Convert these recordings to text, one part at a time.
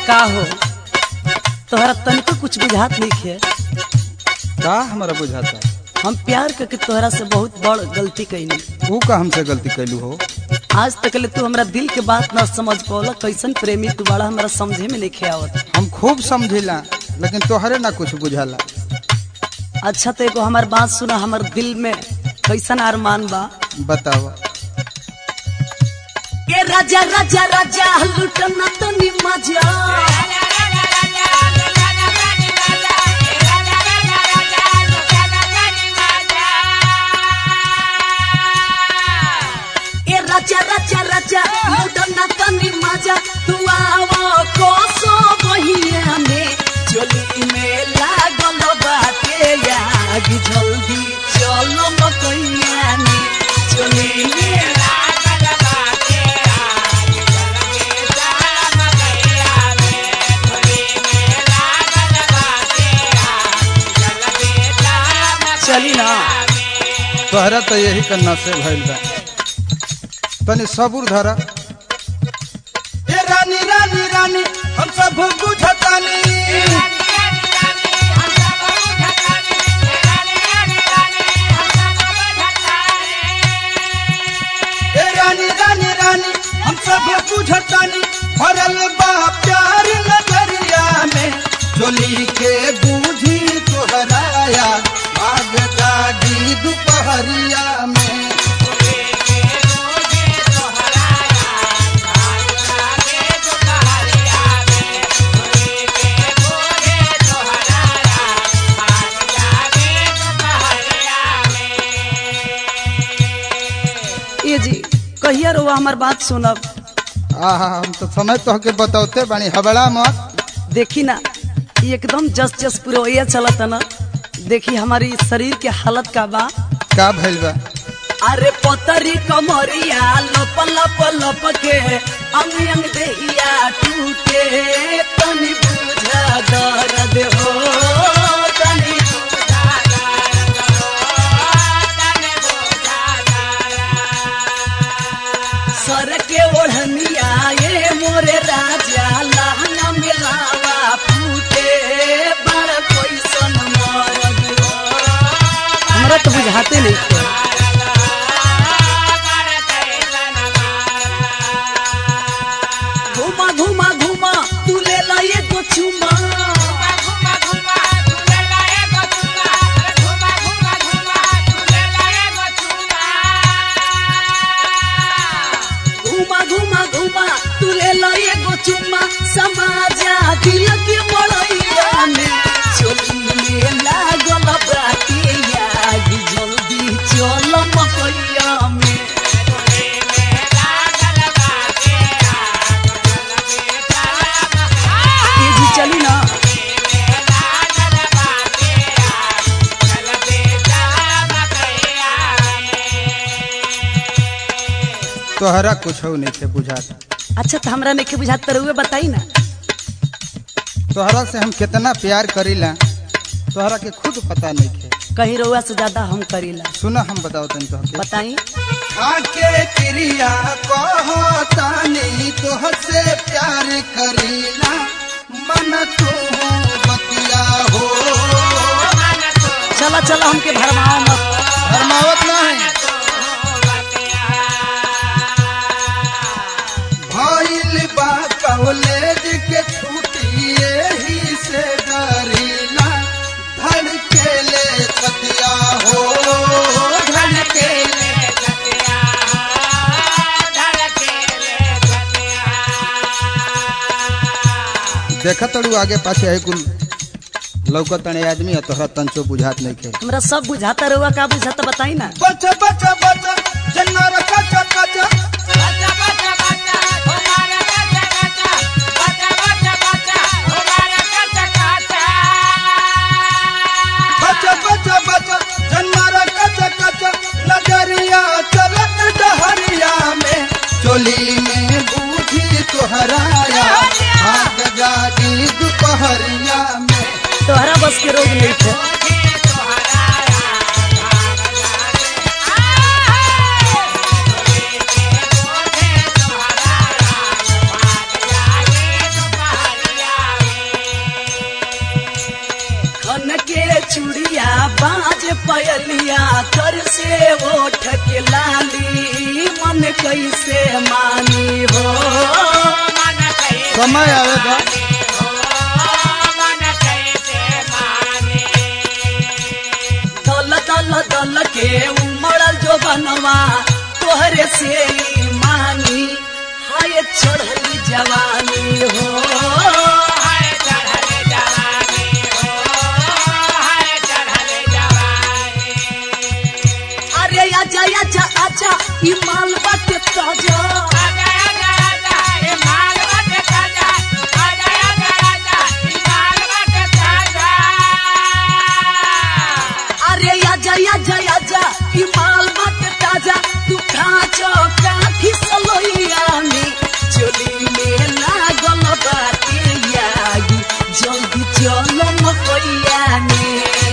का हो तोहरा तनिको कुछ बुझात नहीं खे? का हमारा बुझाता है? हम प्यार करके तोहरा से बहुत बड़ गलती कैनी। तू का हमसे गलती कैलू हो? आज तक ले तू हमरा दिल के बात ना समझ पौला। कैसन प्रेमी तू बड़ा हमरा समझे में नहीं आवत। हम खूब समझिला लेकिन तोहरे ना कुछ बुझाला। अच्छा तो एगो हमार बात सुना, हमार दिल में कैसन अरमान बा बताओ। ए राजा राजा राजा लुटना तो मजा, ए राजा राजा राजा लुटना तो मजा, तू आवो कोसो बहिया में चोली में लागल बाटे आग, जल्दी चलो मकैया में चोली में लागल बाटे आग, जल्दी चलो मकैया में चोली में लागल बाटे आग, जल्दी चलो चली ना। तोहरा तो यही करना से भइल बा। तनी सबूर धरा। ए रानी रानी रानी हम सब बुझतानी, ए रानी रानी रानी हम सब बुझतानी, भरल बा प्यार नजरिया में चोली के बूझी तोहराया आग जागी दोपहरिया में। ये जी कहिया रोवा हमार बात सुनब। आहा हम तो समय तो के बताते बानी, हबड़ा मत। देखी ना ये एकदम जस जस पुरोया चलत ना। देखी हमारी शरीर के हालत का बा। का भइल बा? अरे पतरी कमरिया लप लप लप के अंग अंग देहिया टूटे, तनी बुझा दर्द हो, तनी बुझा दर्द हो, तनी बुझा दर्द। सर के ओढ़निया ये मोरे राजा लहंगा मिलावा फूटे, बड़ कोई सन मरद हो। हमरा तो बुझाते नहीं थे। घुमा घुमा घुमा तू ले ला ये को चुमा, घुमा घुमा घुमा तू ले ला ये को चुमा, समाजा दिल के बड़ैया में चोली में लागल बाटे आग, जल्दी चल मकैया में। चली ना तोहरा कुछ नहीं थे बुझाता। अच्छा तो हमरा नहीं बुझात रहुए बताई ना। तोहरा से हम कितना प्यार करीला तोहरा के खुद पता नहीं थे। कहीं रहुआ से ज्यादा हम करीला। सुना हम बताओ तनी तो बताई। आके क्रिया कहतानी तोहसे प्यार करीला, मन तू बतिया हो। चला चला हमके भरमाओ मत। भरमावत ना है। भइल बा कॉलेज के छुट्टी यही से डरीला, धड़केले छतिया हो, धड़केले छतिया हो, धड़केले छतिया। देखा तड़ू आगे पाछे है कुल लौकतने आदमी है, तोहरा तंचो बुझात नहीं थे। हमरा सब बुझाता रहुआ का बुझाता बताई ना। बचा बचा बचा जन्नर कचा कचा, बचा बचा बचा जन्नर कचा कचा, नजरिया चलत डहरिया में चोली में बूझी तोहराया आग जागी दोपहरिया में। तोहरा बस के रोग नहीं थे। कैसे मानी हो समय आवेगा दल दल दल के उमड़ल जो बनवा तोहरे से ही मानी हाय चढ़ली जवानी हो अरे आजा आजा आजा ई माल बाटे ताजा अरे आजा आजा आजा ई माल बाटे ताजा तू खाचो काठी सलोइया में चोली में लागल बाटे यागी जल्दी चलो मकोइया में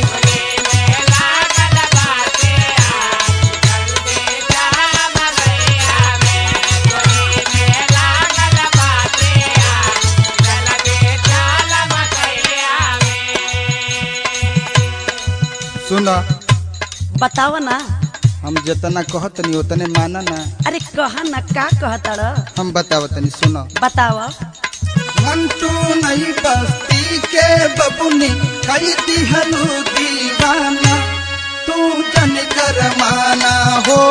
सुना बताओ ना हम जितना कहत नहीं उतने माना ना अरे कहा ना का कहता र हम बतावत नहीं सुनो बताओ मंटू नई बस्ती के बबुनी कई दिहलू दीवाना तू जन कर माना हो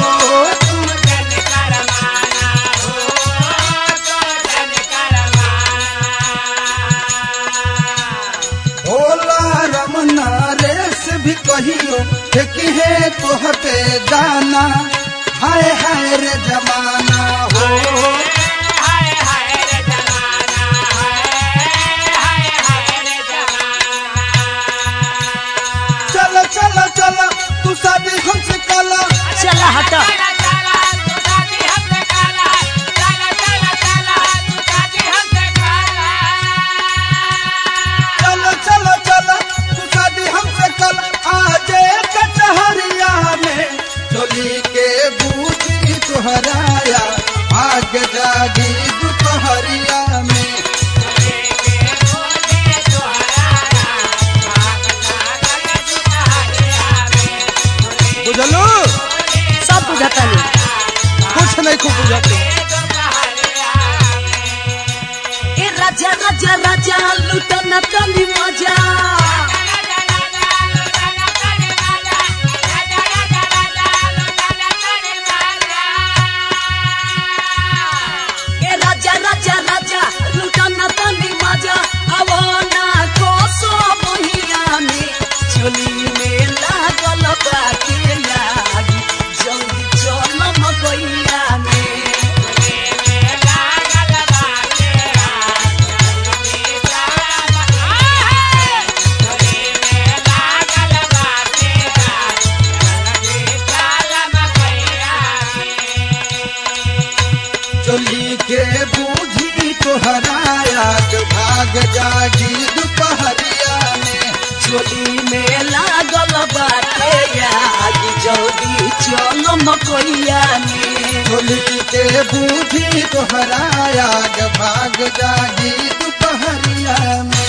भोला रमना रेस भी कहियो कि है तोहते जाना हाय हाय रे जमाना हो चलो चलो चलो तू शादी हमसे कला चला हटा चलो चलो चलो तू शादी हमसे कला आजे कचहरिया में चोली के बूझी तुहराया आग जागी दुपहरिया में बुझलो सब बुझता नहीं कुछ नहीं खूब बुझाते ए राजा राजा राजा लुटना तनी मजा ए राजा राजा राजा लुटना तनी मजा आवो ना कोसो मोहिया में चोली में लागल बाटे यागी जल्दी चलो मकोइया में चोली के बूझी तुहराया भाग जागी दुपहरिया में चोली में लागल बाटे यागी जल्दी चलो मकोइया में चोली के बूझी तुहराया भाग जागी दुपहरिया में